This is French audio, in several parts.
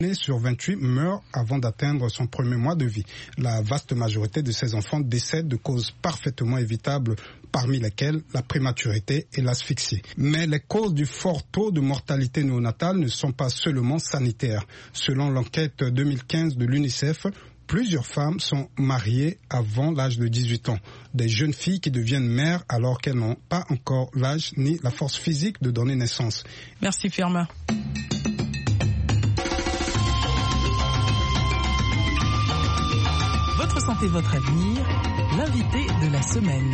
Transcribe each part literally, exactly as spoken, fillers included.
sur vingt-huit meurt avant d'atteindre son premier mois de vie. La vaste majorité de ces enfants décèdent de causes parfaitement évitables, parmi lesquelles la prématurité et l'asphyxie. Mais les causes du fort taux de mortalité néonatale ne sont pas seulement sanitaires. Selon l'enquête deux mille quinze de l'UNICEF, plusieurs femmes sont mariées avant l'âge de dix-huit ans. Des jeunes filles qui deviennent mères alors qu'elles n'ont pas encore l'âge ni la force physique de donner naissance. Merci Firmin. Votre santé, votre avenir, l'invité de la semaine.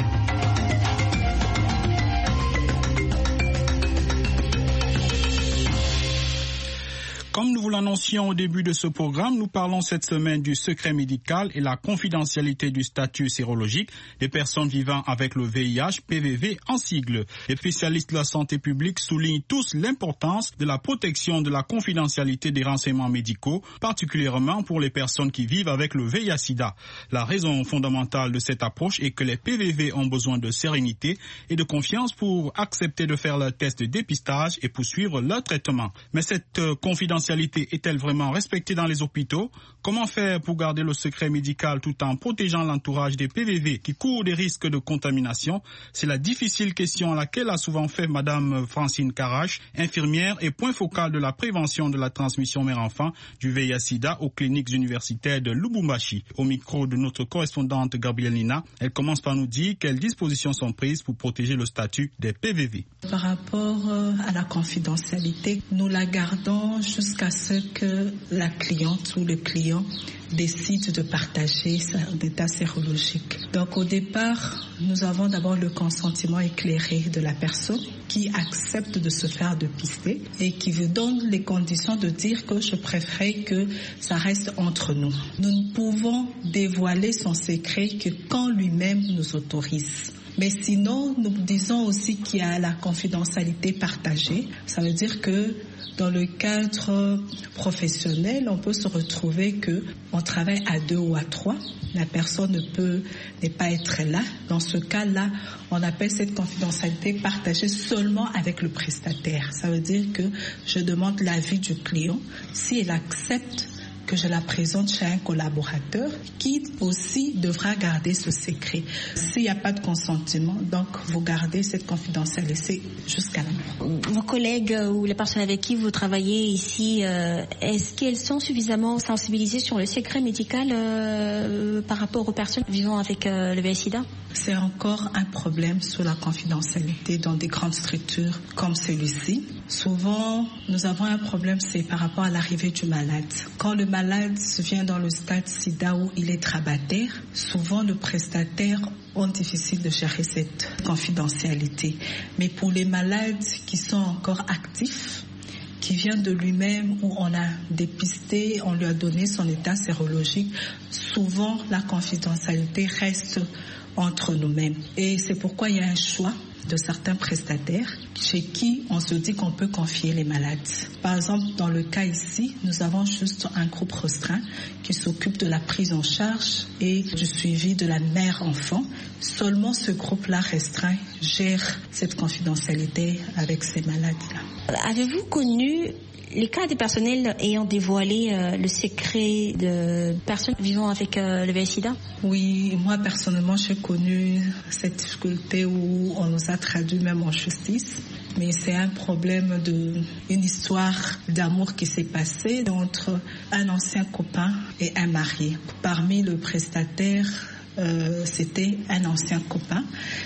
Comme nous vous l'annoncions au début de ce programme, nous parlons cette semaine du secret médical et la confidentialité du statut sérologique des personnes vivant avec le V I H, P V V en sigle. Les spécialistes de la santé publique soulignent tous l'importance de la protection de la confidentialité des renseignements médicaux, particulièrement pour les personnes qui vivent avec le V I H-Sida. La raison fondamentale de cette approche est que les P V V ont besoin de sérénité et de confiance pour accepter de faire leur test de dépistage et poursuivre leur traitement. Mais cette euh, confidentialité est-elle vraiment respectée dans les hôpitaux? Comment faire pour garder le secret médical tout en protégeant l'entourage des P V V qui courent des risques de contamination? C'est la difficile question à laquelle a souvent fait Madame Francine Carache, infirmière et point focal de la prévention de la transmission mère-enfant du V I H-Sida aux cliniques universitaires de Lubumbashi. Au micro de notre correspondante Gabrielle Nina, elle commence par nous dire quelles dispositions sont prises pour protéger le statut des P V V. Par rapport à la confidentialité, nous la gardons jusqu'à à ce que la cliente ou le client décide de partager son état sérologique. Donc au départ, nous avons d'abord le consentement éclairé de la personne qui accepte de se faire dépister et qui vous donne les conditions de dire que je préfère que ça reste entre nous. Nous ne pouvons dévoiler son secret que quand lui-même nous autorise. Mais sinon, nous disons aussi qu'il y a la confidentialité partagée. Ça veut dire que dans le cadre professionnel, on peut se retrouver que on travaille à deux ou à trois. La personne ne peut ne pas être là. Dans ce cas-là, on appelle cette confidentialité partagée seulement avec le prestataire. Ça veut dire que je demande l'avis du client. Si elle accepte que je la présente chez un collaborateur qui aussi devra garder ce secret. S'il n'y a pas de consentement, donc vous gardez cette confidentialité jusqu'à la mort. Vos collègues ou les personnes avec qui vous travaillez ici, euh, est-ce qu'elles sont suffisamment sensibilisées sur le secret médical euh, par rapport aux personnes vivant avec euh, le V I H-Sida? C'est encore un problème sur la confidentialité dans des grandes structures comme celui-ci. Souvent, nous avons un problème, c'est par rapport à l'arrivée du malade. Quand le malade vient dans le stade sida où il est grabataire, souvent le prestataire est difficile de gérer cette confidentialité. Mais pour les malades qui sont encore actifs, qui vient de lui-même, où on a dépisté, on lui a donné son état sérologique, souvent la confidentialité reste entre nous-mêmes. Et c'est pourquoi il y a un choix de certains prestataires chez qui on se dit qu'on peut confier les malades. Par exemple, dans le cas ici, nous avons juste un groupe restreint qui s'occupe de la prise en charge et du suivi de la mère-enfant. Seulement ce groupe-là restreint gère cette confidentialité avec ces malades-là. Avez-vous connu les cas des personnels ayant dévoilé euh, le secret de personnes vivant avec euh, le V I H-Sida? Oui, moi personnellement, j'ai connu cette difficulté où on nous a traduit même en justice. Mais c'est un problème de, une histoire d'amour qui s'est passée entre un ancien copain et un marié. Parmi le prestataire, euh, c'était un ancien copain.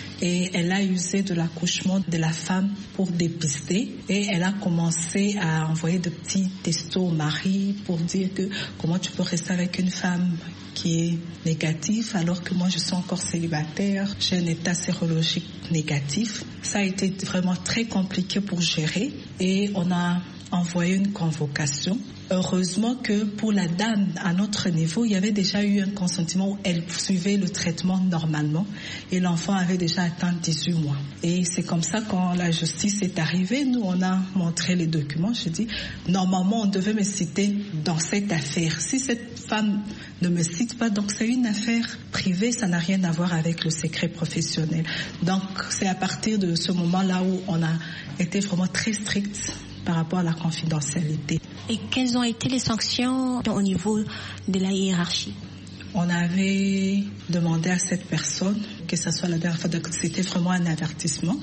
Et elle a usé de l'accouchement de la femme pour dépister. Et elle a commencé à envoyer de petits textos au mari pour dire que comment tu peux rester avec une femme qui est négative alors que moi je suis encore célibataire, j'ai un état sérologique négatif. Ça a été vraiment très compliqué pour gérer et on a envoyé une convocation. Heureusement que pour la dame, à notre niveau, il y avait déjà eu un consentement où elle suivait le traitement normalement et l'enfant avait déjà atteint dix-huit mois. Et c'est comme ça quand la justice est arrivée, nous on a montré les documents. Je dis, normalement on devait me citer dans cette affaire. Si cette femme ne me cite pas, donc c'est une affaire privée, ça n'a rien à voir avec le secret professionnel. Donc c'est à partir de ce moment-là où on a été vraiment très strict par rapport à la confidentialité. Et quelles ont été les sanctions au niveau de la hiérarchie? On avait demandé à cette personne, que ce soit la dernière fois, c'était vraiment un avertissement.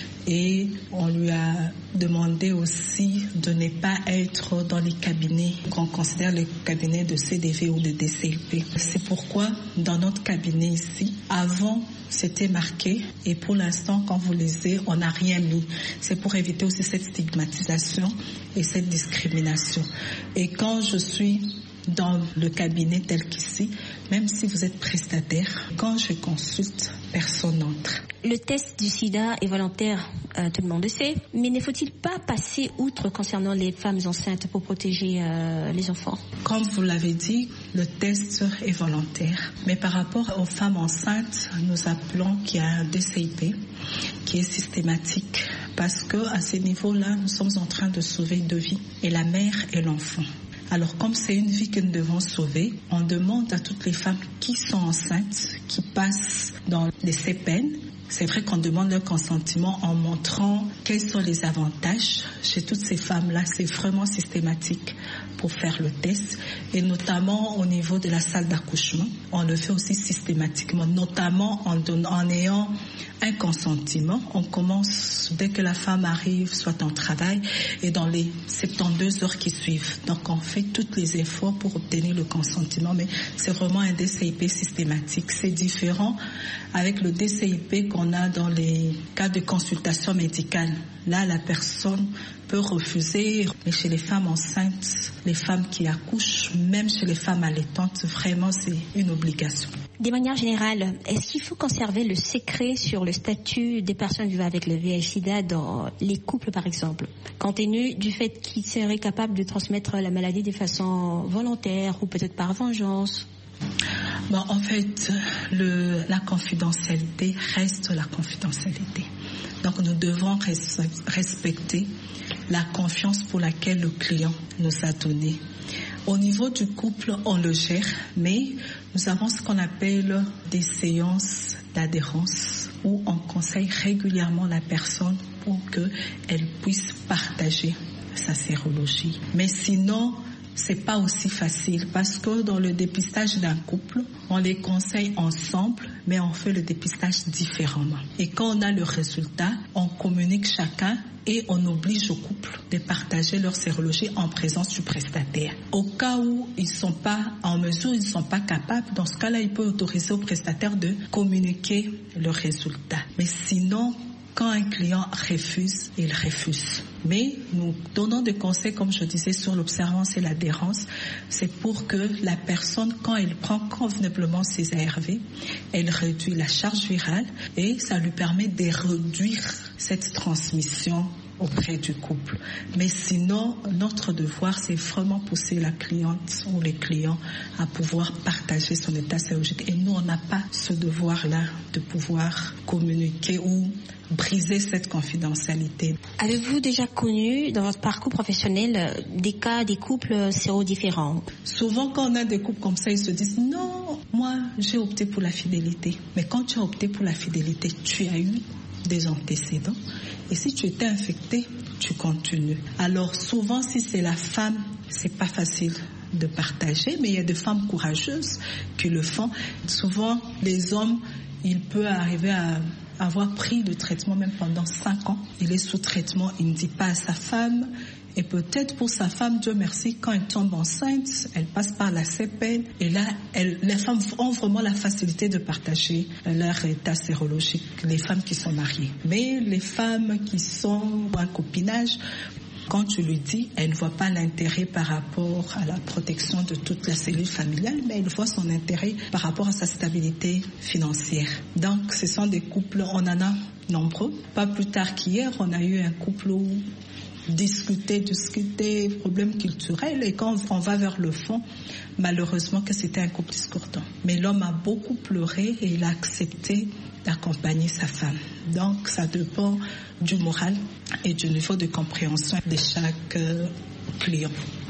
Et on lui a demandé aussi de ne pas être dans les cabinets qu'on considère les cabinets de C D V ou de D C P. C'est pourquoi dans notre cabinet ici, avant c'était marqué et pour l'instant quand vous lisez, on n'a rien mis. C'est pour éviter aussi cette stigmatisation et cette discrimination. Et quand je suis dans le cabinet tel qu'ici, même si vous êtes prestataire, quand je consulte, personne n'entre. Le test du sida est volontaire, euh, tout le monde le sait, mais ne faut-il pas passer outre concernant les femmes enceintes pour protéger euh, les enfants? Comme vous l'avez dit, le test est volontaire, mais par rapport aux femmes enceintes, nous appelons qu'il y a un D C I P qui est systématique, parce qu'à ces niveaux-là, nous sommes en train de sauver deux vies, et la mère et l'enfant. Alors, comme c'est une vie que nous devons sauver, on demande à toutes les femmes qui sont enceintes, qui passent dans les C P N. C'est vrai qu'on demande leur consentement en montrant quels sont les avantages. Chez toutes ces femmes-là, c'est vraiment systématique pour faire le test. Et notamment au niveau de la salle d'accouchement, on le fait aussi systématiquement, notamment en, donnant, en ayant un consentement. On commence dès que la femme arrive, soit en travail, et dans les soixante-douze heures qui suivent. Donc on fait tous les efforts pour obtenir le consentement, mais c'est vraiment un D C I P systématique. C'est différent avec le D C I P qu'on a dans les cas de consultation médicale. Là, la personne peut refuser, mais chez les femmes enceintes, les femmes qui accouchent, même chez les femmes allaitantes, vraiment c'est une obligation. De manière générale, est-ce qu'il faut conserver le secret sur le statut des personnes vivant avec le V I H sida dans les couples par exemple, compte tenu du fait qu'ils seraient capables de transmettre la maladie de façon volontaire ou peut-être par vengeance? Bon, en fait, le, la confidentialité reste la confidentialité. Donc nous devons res, respecter la confiance pour laquelle le client nous a donné. Au niveau du couple, on le gère, mais nous avons ce qu'on appelle des séances d'adhérence où on conseille régulièrement la personne pour qu'elle puisse partager sa sérologie. Mais sinon, c'est pas aussi facile parce que dans le dépistage d'un couple, on les conseille ensemble, mais on fait le dépistage différemment. Et quand on a le résultat, on communique chacun et on oblige au couple de partager leur sérologie en présence du prestataire. Au cas où ils ne sont pas en mesure, ils ne sont pas capables, dans ce cas-là, il peut autoriser au prestataire de communiquer le résultat. Mais sinon, quand un client refuse, il refuse. Mais nous donnons des conseils, comme je disais, sur l'observance et l'adhérence. C'est pour que la personne, quand elle prend convenablement ses A R V, elle réduit la charge virale et ça lui permet de réduire cette transmission auprès du couple. Mais sinon, notre devoir, c'est vraiment pousser la cliente ou les clients à pouvoir partager son état sérologique. Et nous, on n'a pas ce devoir-là de pouvoir communiquer ou briser cette confidentialité. Avez-vous déjà connu dans votre parcours professionnel des cas des couples sérodifférents? Souvent, quand on a des couples comme ça, ils se disent non, moi, j'ai opté pour la fidélité. Mais quand tu as opté pour la fidélité, tu as eu des antécédents. Et si tu étais infecté, tu continues. Alors souvent, si c'est la femme, c'est pas facile de partager, mais il y a des femmes courageuses qui le font. Souvent, les hommes, il peut arriver à avoir pris le traitement même pendant cinq ans. Il est sous traitement, il ne dit pas à sa femme. Et peut-être pour sa femme, Dieu merci, quand elle tombe enceinte, elle passe par la C P N. Et là, elle, les femmes ont vraiment la facilité de partager leur état sérologique, les femmes qui sont mariées. Mais les femmes qui sont en copinage, quand tu lui dis, elle ne voit pas l'intérêt par rapport à la protection de toute la cellule familiale, mais elle voit son intérêt par rapport à sa stabilité financière. Donc, ce sont des couples, on en a nombreux. Pas plus tard qu'hier, on a eu un couple où discuter, discuter, problèmes culturels, et quand on va vers le fond, malheureusement que c'était un couple discordant. Mais l'homme a beaucoup pleuré et il a accepté d'accompagner sa femme. Donc ça dépend du moral et du niveau de compréhension de chaque euh, client.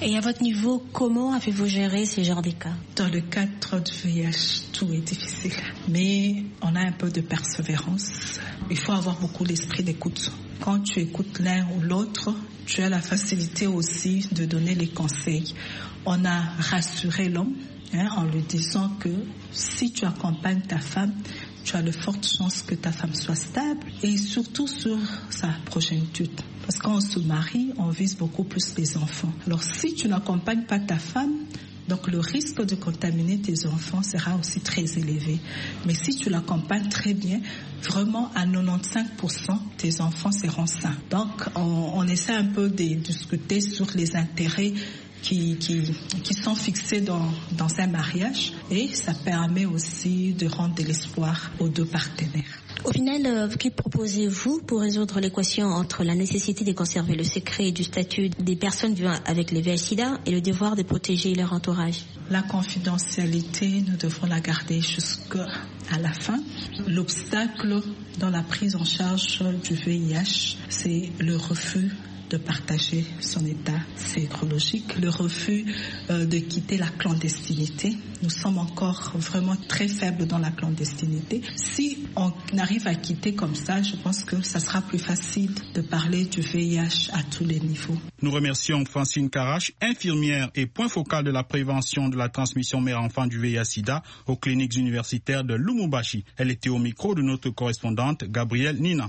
Et à votre niveau, comment avez-vous géré ces genres de cas? Dans le cadre du V I H, tout est difficile. Mais on a un peu de persévérance. Il faut avoir beaucoup l'esprit d'écoute. Quand tu écoutes l'un ou l'autre, tu as la facilité aussi de donner les conseils. On a rassuré l'homme hein, en lui disant que si tu accompagnes ta femme, tu as de fortes chances que ta femme soit stable et surtout sur sa progéniture. Parce que quand on se marie, on vise beaucoup plus les enfants. Alors si tu n'accompagnes pas ta femme, donc le risque de contaminer tes enfants sera aussi très élevé. Mais si tu l'accompagnes très bien, vraiment à quatre-vingt-quinze pour cent tes enfants seront sains. Donc on, on essaie un peu de discuter sur les intérêts Qui, qui, qui sont fixés dans, dans un mariage et ça permet aussi de rendre de l'espoir aux deux partenaires. Au final, euh, que proposez-vous pour résoudre l'équation entre la nécessité de conserver le secret du statut des personnes vivant avec le V I H sida et le devoir de protéger leur entourage? La confidentialité, nous devons la garder jusqu'à la fin. L'obstacle dans la prise en charge du V I H, c'est le refus de partager son état sérologique, le refus euh, de quitter la clandestinité. Nous sommes encore vraiment très faibles dans la clandestinité. Si on arrive à quitter comme ça, je pense que ça sera plus facile de parler du V I H à tous les niveaux. Nous remercions Francine Karache, infirmière et point focal de la prévention de la transmission mère-enfant du V I H sida aux cliniques universitaires de Lubumbashi. Elle était au micro de notre correspondante Gabrielle Nina.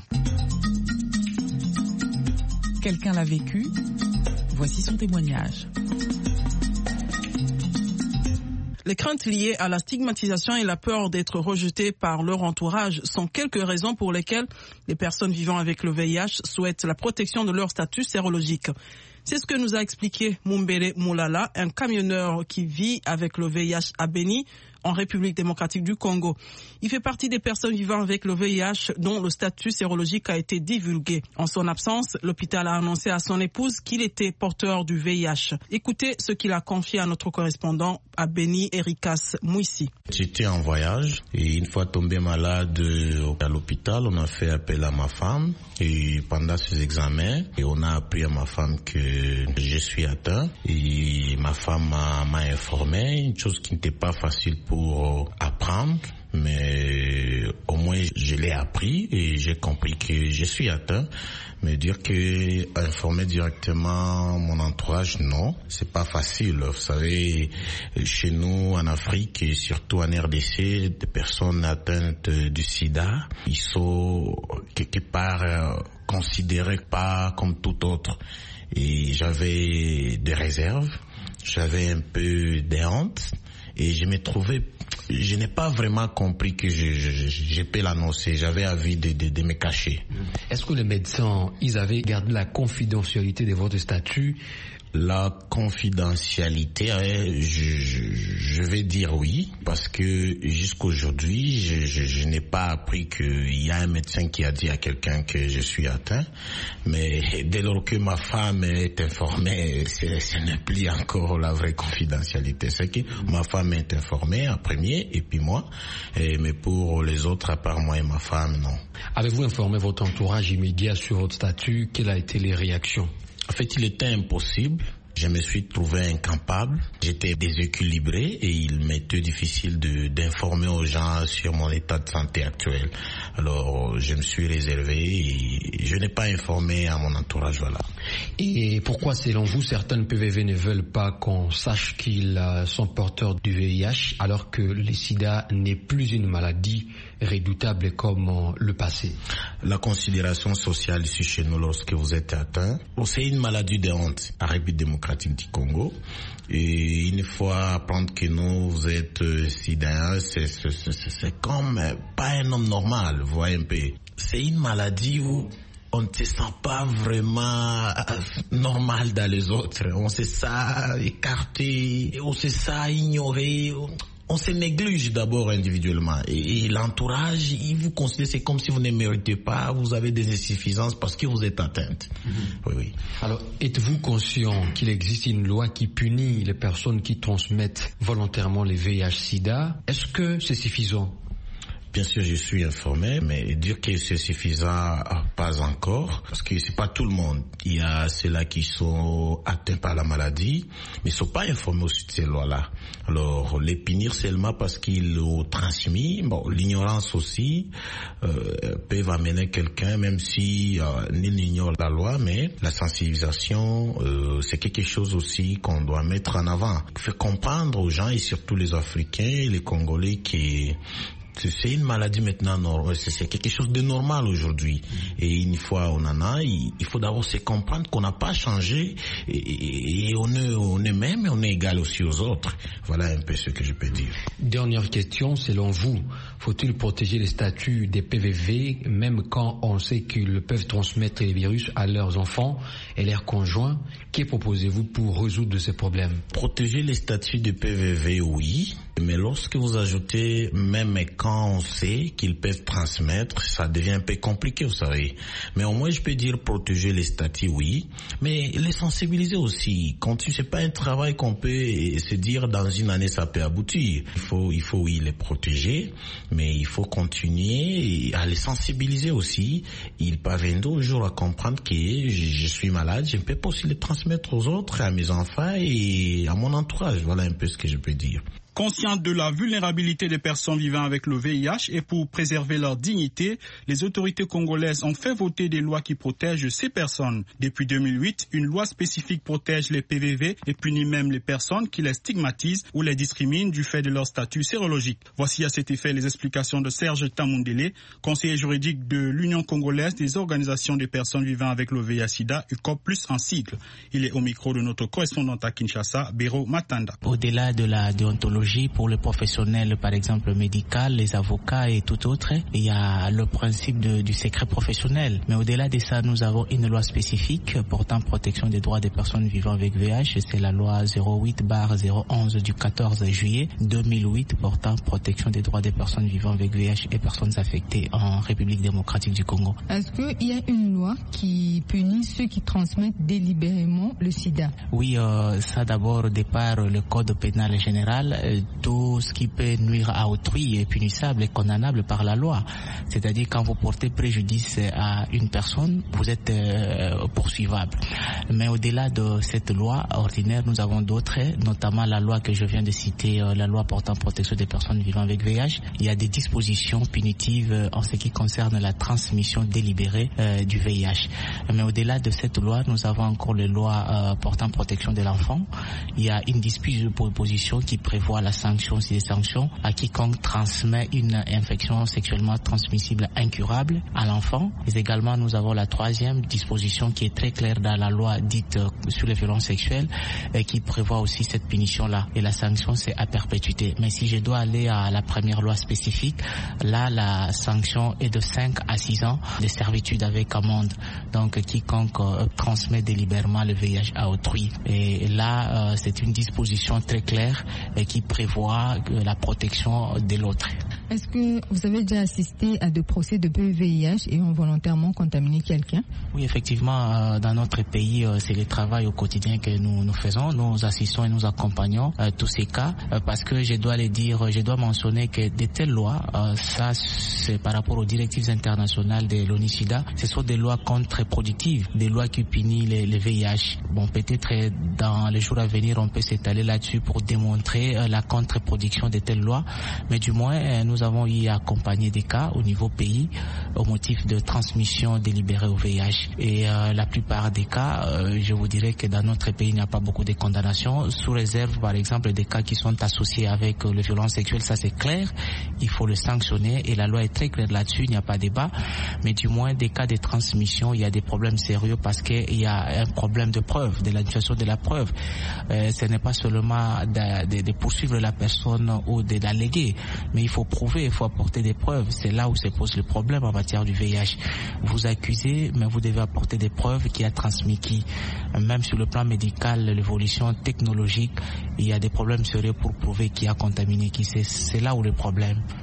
Quelqu'un l'a vécu, voici son témoignage. Les craintes liées à la stigmatisation et la peur d'être rejetées par leur entourage sont quelques raisons pour lesquelles les personnes vivant avec le V I H souhaitent la protection de leur statut sérologique. C'est ce que nous a expliqué Mumbere Moulala, un camionneur qui vit avec le V I H à Beni, en République démocratique du Congo. Il fait partie des personnes vivant avec le V I H dont le statut sérologique a été divulgué. En son absence, l'hôpital a annoncé à son épouse qu'il était porteur du V I H. Écoutez ce qu'il a confié à notre correspondant à Beni, Erikas Mouissi. J'étais en voyage et une fois tombé malade à l'hôpital, on a fait appel à ma femme et pendant ces examens, et on a appris à ma femme que je suis atteint et ma femme m'a, m'a informé, une chose qui n'était pas facile pour pour apprendre, mais au moins je l'ai appris et j'ai compris que je suis atteint. Mais dire que informer directement mon entourage, non, c'est pas facile. Vous savez, chez nous en Afrique et surtout en R D C, des personnes atteintes du sida, ils sont quelque part considérés pas comme tout autre. Et j'avais des réserves, j'avais un peu de honte. Et je me trouvais, je n'ai pas vraiment compris que je, je, je peux l'annoncer. J'avais envie de, de, de me cacher. Est-ce que les médecins, ils avaient gardé la confidentialité de votre statut? La confidentialité, je, je, je vais dire oui, parce que jusqu'aujourd'hui, je, je, je n'ai pas appris qu'il y a un médecin qui a dit à quelqu'un que je suis atteint. Mais dès lors que ma femme est informée, ce n'est plus encore la vraie confidentialité. C'est que ma femme est informée en premier, et puis moi. Et, mais pour les autres, à part moi et ma femme, non. Avez-vous informé votre entourage immédiat sur votre statut? Quelles ont été les réactions? En fait, il était impossible. Je me suis trouvé incapable. J'étais déséquilibré et il m'était difficile de, d'informer aux gens sur mon état de santé actuel. Alors, je me suis réservé et je n'ai pas informé à mon entourage, voilà. Et pourquoi, selon vous, certains P V V ne veulent pas qu'on sache qu'ils sont porteurs du V I H alors que le sida n'est plus une maladie redoutable comme le passé? La considération sociale ici chez nous lorsque vous êtes atteint, c'est une maladie de honte en République démocratique du Congo. Et une fois apprendre que nous, vous êtes euh, sida, c'est, c'est, c'est, c'est comme euh, pas un homme normal, vous voyez un peu. C'est une maladie où on ne se sent pas vraiment normal dans les autres. On se sent écarté, on se sent ignoré. On se néglige d'abord individuellement et, et l'entourage, il vous considère, c'est comme si vous ne méritez pas, vous avez des insuffisances parce que vous êtes atteinte. Mm-hmm. Oui, oui. Alors, êtes-vous conscient qu'il existe une loi qui punit les personnes qui transmettent volontairement les V I H sida? Est-ce que c'est suffisant? Bien sûr, je suis informé, mais dire que c'est suffisant, pas encore, parce que c'est pas tout le monde. Il y a ceux-là qui sont atteints par la maladie, mais ils sont pas informés aussi de ces lois-là. Alors, les punir seulement parce qu'ils l'ont transmis, bon, l'ignorance aussi euh, peuvent amener quelqu'un, même si euh, nul n'ignore la loi, mais la sensibilisation, euh, c'est quelque chose aussi qu'on doit mettre en avant. Faire comprendre aux gens, et surtout les Africains et les Congolais, qui c'est une maladie maintenant, c'est quelque chose de normal aujourd'hui. Et une fois on en a, il faut d'abord se comprendre qu'on n'a pas changé et, et on est, on est même et on est égal aussi aux autres. Voilà un peu ce que je peux dire. Dernière question, selon vous, faut-il protéger les statuts des P V V même quand on sait qu'ils peuvent transmettre les virus à leurs enfants et leurs conjoints? Que proposez-vous pour résoudre ces problèmes? Protéger les statuts des P V V, oui. Mais lorsque vous ajoutez même quand on sait qu'ils peuvent transmettre, ça devient un peu compliqué, vous savez. Mais au moins, je peux dire protéger les statuts, oui. Mais les sensibiliser aussi. Quand c'est pas un travail qu'on peut se dire dans une année, ça peut aboutir. Il faut, il faut, oui, les protéger. Mais il faut continuer à les sensibiliser aussi. Ils parviendront toujours à comprendre que je suis malade, je ne peux pas aussi les transmettre aux autres, à mes enfants et à mon entourage. Voilà un peu ce que je peux dire. Conscientes de la vulnérabilité des personnes vivant avec le V I H et pour préserver leur dignité, les autorités congolaises ont fait voter des lois qui protègent ces personnes. Depuis deux mille huit, une loi spécifique protège les P V V et punit même les personnes qui les stigmatisent ou les discriminent du fait de leur statut sérologique. Voici à cet effet les explications de Serge Tamundele, conseiller juridique de l'Union congolaise des organisations des personnes vivant avec le V I H sida, U C O P plus en cycle. Il est au micro de notre correspondante à Kinshasa, Béro Matanda. Au-delà de la déontologie, pour les professionnels, par exemple médical, les avocats et tout autre, il y a le principe de, du secret professionnel. Mais au-delà de ça, nous avons une loi spécifique portant protection des droits des personnes vivant avec V I H. C'est la loi zéro huit barre zéro onze du quatorze juillet deux mille huit portant protection des droits des personnes vivant avec V I H et personnes affectées en République démocratique du Congo. Est-ce qu'il y a une loi qui punit ceux qui transmettent délibérément le sida? Oui, euh, ça d'abord, au départ, le code pénal général, euh, tout ce qui peut nuire à autrui est punissable et condamnable par la loi. C'est-à-dire quand vous portez préjudice à une personne, vous êtes euh, poursuivable. Mais au-delà de cette loi ordinaire, nous avons d'autres, notamment la loi que je viens de citer, euh, la loi portant protection des personnes vivant avec V I H. Il y a des dispositions punitives euh, en ce qui concerne la transmission délibérée euh, du V I H. Mais au-delà de cette loi, nous avons encore les lois euh, portant protection de l'enfant. Il y a une disposition qui prévoit la sanction, c'est des sanctions à quiconque transmet une infection sexuellement transmissible incurable à l'enfant. Et également, nous avons la troisième disposition qui est très claire dans la loi dite euh, sur les violences sexuelles et qui prévoit aussi cette punition-là. Et la sanction, c'est à perpétuité. Mais si je dois aller à la première loi spécifique, là, la sanction est de cinq à six ans de servitude avec amende. Donc, quiconque euh, transmet délibérément le V I H à autrui. Et là, euh, c'est une disposition très claire et qui prévoit la protection de l'autre. Est-ce que vous avez déjà assisté à des procès de V I H et ont volontairement contaminé quelqu'un? Oui, effectivement, euh, dans notre pays, euh, c'est le travail au quotidien que nous, nous faisons. Nous assistons et nous accompagnons euh, tous ces cas euh, parce que je dois le dire, je dois mentionner que de telles lois, euh, ça c'est par rapport aux directives internationales de l'ONU-SIDA, ce sont des lois contre-productives, des lois qui punissent les, les V I H. Bon, peut-être dans les jours à venir, on peut s'étaler là-dessus pour démontrer euh, la contre-production de telles lois, mais du moins, euh, nous avons eu à accompagner des cas au niveau pays au motif de transmission délibérée au V I H. Et euh, la plupart des cas, euh, je vous dirais que dans notre pays, il n'y a pas beaucoup de condamnations, sous réserve par exemple des cas qui sont associés avec euh, les violences sexuelles, ça c'est clair, il faut le sanctionner et la loi est très claire là-dessus, il n'y a pas de débat, mais du moins des cas de transmission, il y a des problèmes sérieux parce qu'il y a un problème de preuve, de l'administration de la preuve. Euh, ce n'est pas seulement de, de, de poursuivre la personne ou de l'alléguer, mais il faut prouver, il faut apporter des preuves. C'est là où se pose le problème en matière du V I H. Vous accusez, mais vous devez apporter des preuves qui a transmis qui. Même sur le plan médical, l'évolution technologique, il y a des problèmes sérieux pour prouver qui a contaminé qui. C'est, c'est là où le problème.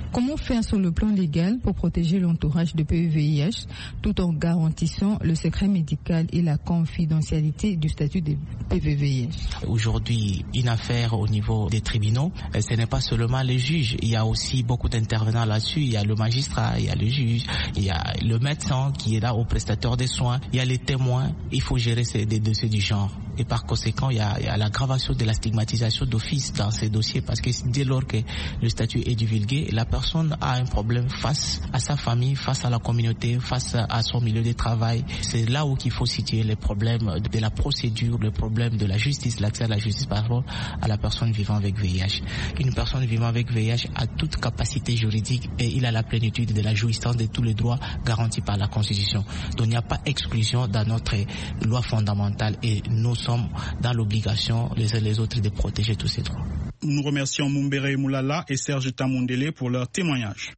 Comment faire sur le plan légal pour protéger l'entourage de P V V I H tout en garantissant le secret médical et la confidentialité du statut de P V V I H? Aujourd'hui, une affaire au niveau des tribunaux, ce n'est pas seulement les juges, il y a aussi beaucoup d'intervenants là-dessus, il y a le magistrat, il y a le juge, il y a le médecin qui est là au prestataire des soins, il y a les témoins, il faut gérer ces, des dossiers du genre. Et par conséquent, il y, a, il y a l'aggravation de la stigmatisation d'office dans ces dossiers parce que dès lors que le statut est divulgué, la personne a un problème face à sa famille, face à la communauté, face à son milieu de travail. C'est là où il faut situer les problèmes de la procédure, le problème de la justice, l'accès à la justice par rapport à la personne vivant avec V I H. Une personne vivant avec V I H a toute capacité juridique et il a la plénitude de la jouissance de tous les droits garantis par la Constitution. Donc il n'y a pas exclusion dans notre loi fondamentale et nous sommes dans l'obligation les uns les autres de protéger tous ces droits. Nous remercions Mumbere Moulala et Serge Tamundele pour leur témoignage.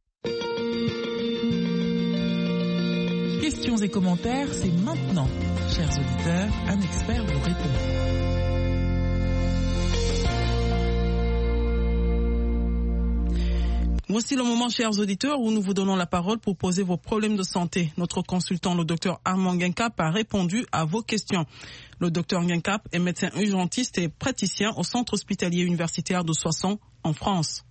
Questions et commentaires, c'est maintenant. Chers auditeurs, un expert vous répond. Voici le moment, chers auditeurs, où nous vous donnons la parole pour poser vos problèmes de santé. Notre consultant, le docteur Armand Guincap, a répondu à vos questions. Le docteur Guincap est médecin urgentiste et praticien au centre hospitalier universitaire de Soissons, en France.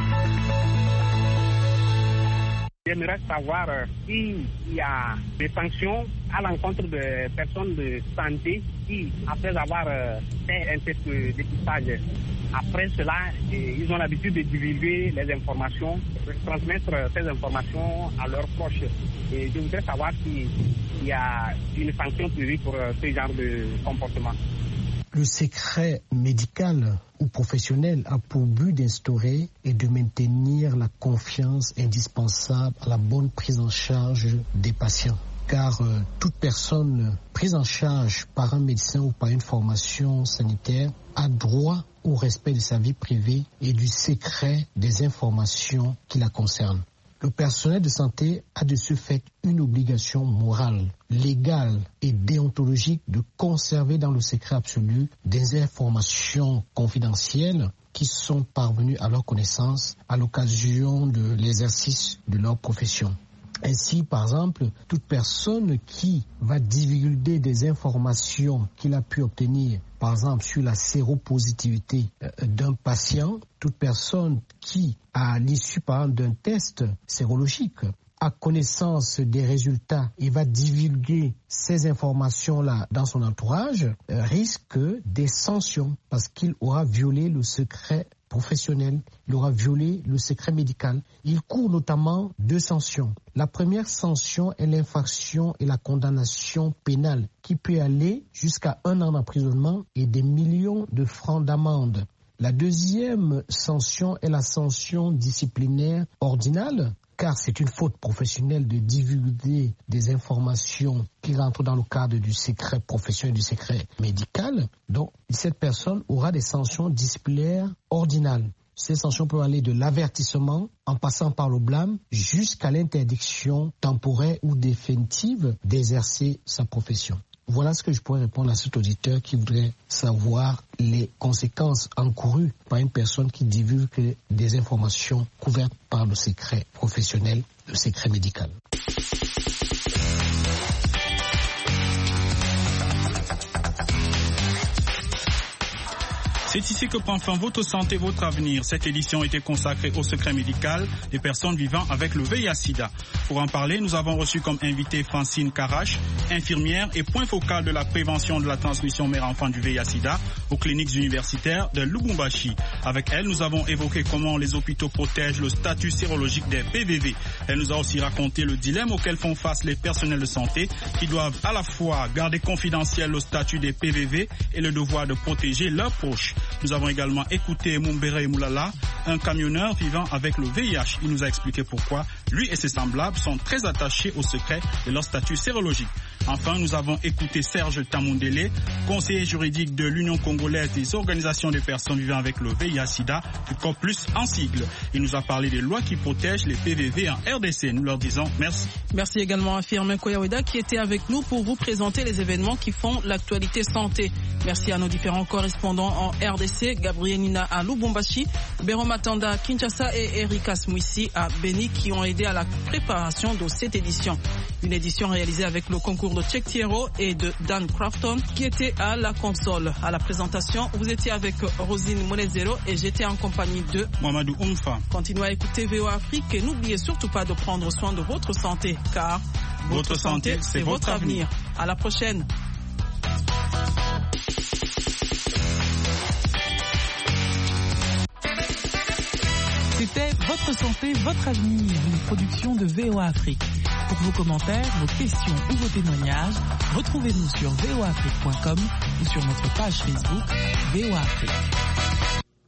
J'aimerais savoir euh, s'il y a des sanctions à l'encontre de personnes de santé qui, après avoir euh, fait un test de dépistage, après cela, eh, ils ont l'habitude de divulguer les informations, de transmettre ces informations à leurs proches. Et je voudrais savoir s'il y a une sanction prévue pour euh, ce genre de comportement. Le secret médical ou professionnel a pour but d'instaurer et de maintenir la confiance indispensable à la bonne prise en charge des patients. Car euh, toute personne prise en charge par un médecin ou par une formation sanitaire a droit au respect de sa vie privée et du secret des informations qui la concernent. Le personnel de santé a de ce fait une obligation morale, légale et déontologique de conserver dans le secret absolu des informations confidentielles qui sont parvenues à leur connaissance à l'occasion de l'exercice de leur profession. Ainsi, par exemple, toute personne qui va divulguer des informations qu'il a pu obtenir, par exemple sur la séropositivité d'un patient, toute personne qui, à l'issue par exemple d'un test sérologique, a connaissance des résultats et va divulguer ces informations-là dans son entourage, risque des sanctions parce qu'il aura violé le secret professionnel, il aura violé le secret médical. Il court notamment deux sanctions. La première sanction est l'infraction et la condamnation pénale qui peut aller jusqu'à un an d'emprisonnement et des millions de francs d'amende. La deuxième sanction est la sanction disciplinaire ordinale, car c'est une faute professionnelle de divulguer des informations qui rentrent dans le cadre du secret professionnel, du secret médical. Donc, cette personne aura des sanctions disciplinaires ordinales. Ces sanctions peuvent aller de l'avertissement, en passant par le blâme, jusqu'à l'interdiction temporaire ou définitive d'exercer sa profession. Voilà ce que je pourrais répondre à cet auditeur qui voudrait savoir les conséquences encourues par une personne qui divulgue des informations couvertes par le secret professionnel, le secret médical. C'est ici que prend fin votre santé, votre avenir. Cette édition était consacrée au secret médical des personnes vivant avec le V I H-Sida. Pour en parler, nous avons reçu comme invité Francine Karache, infirmière et point focal de la prévention de la transmission mère-enfant du V I H-Sida aux cliniques universitaires de Lubumbashi. Avec elle, nous avons évoqué comment les hôpitaux protègent le statut sérologique des P V V. Elle nous a aussi raconté le dilemme auquel font face les personnels de santé qui doivent à la fois garder confidentiel le statut des P V V et le devoir de protéger leurs proches. Nous avons également écouté Mumbere Moulala, un camionneur vivant avec le V I H. Il nous a expliqué pourquoi Lui et ses semblables sont très attachés au secret de leur statut sérologique. Enfin, nous avons écouté Serge Tamundele, conseiller juridique de l'Union congolaise des organisations de personnes vivant avec le V I H sida, du plus en sigle. Il nous a parlé des lois qui protègent les P V V en R D C. Nous leur disons merci. Merci également à Firmin Koyaweda qui était avec nous pour vous présenter les événements qui font l'actualité santé. Merci à nos différents correspondants en R D C, Gabriel Nina à Lubumbashi, Béron Matanda à Kinshasa et Erika Smouissi à Beni qui ont aidé à la préparation de cette édition. Une édition réalisée avec le concours de Check Thiero et de Dan Crafton qui était à la console. À la présentation, vous étiez avec Rosine Monezero et j'étais en compagnie de Mamadou Oumfa. Continuez à écouter V O A Afrique et n'oubliez surtout pas de prendre soin de votre santé car votre, votre santé, santé c'est votre avenir. avenir. À la prochaine. C'était Votre santé, votre avenir, une production de V O A Afrique. Pour vos commentaires, vos questions ou vos témoignages, retrouvez-nous sur v o afrique point com ou sur notre page Facebook V O A Afrique.